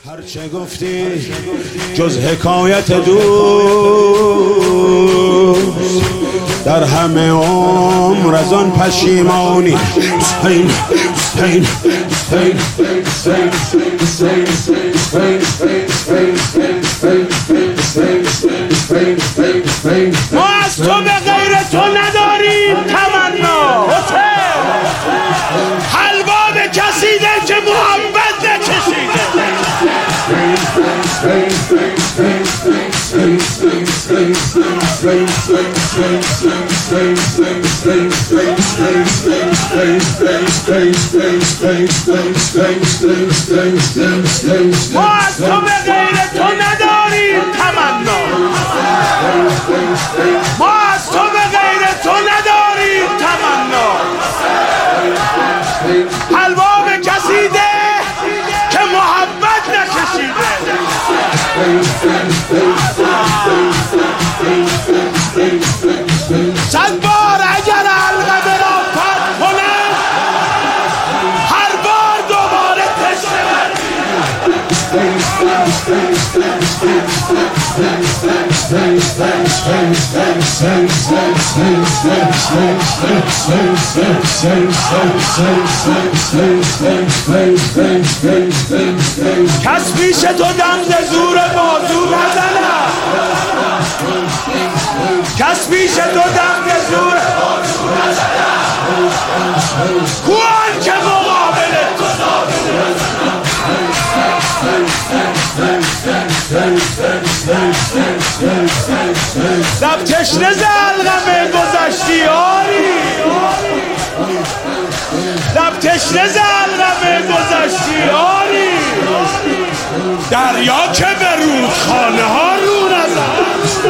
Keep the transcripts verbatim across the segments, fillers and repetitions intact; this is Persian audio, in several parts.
هرچه گفتی جز حکایت دوست در همه عمر از آن پشیمانی. ما از تو به غیر تو نداریم تمنا، حلوا به کسیده که محبت نکشیده. ما از تو به غیر تو نداریم تمنا، ما از تو به غیر تو نداریم تمنا. حلوا به کسیده که محبت نکشیده. صد بار اگر حلقه را فتح کنم هر بار دوباره تشنه کس پیش تو دم ز زور بازو نزنم، کس پیش تو دم ز زور بازو نزنم. کوان که مقابل تو لب تشنه ز علقمه گذشتی آری، لب تشنه ز علقمه گذشتی آری. دریا که به رودخانه ها رو نزد.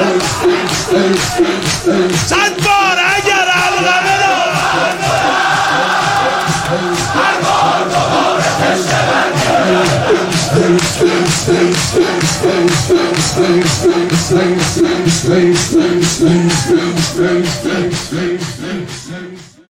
صد بار اگر علقمه را هر بار دوباره تشنه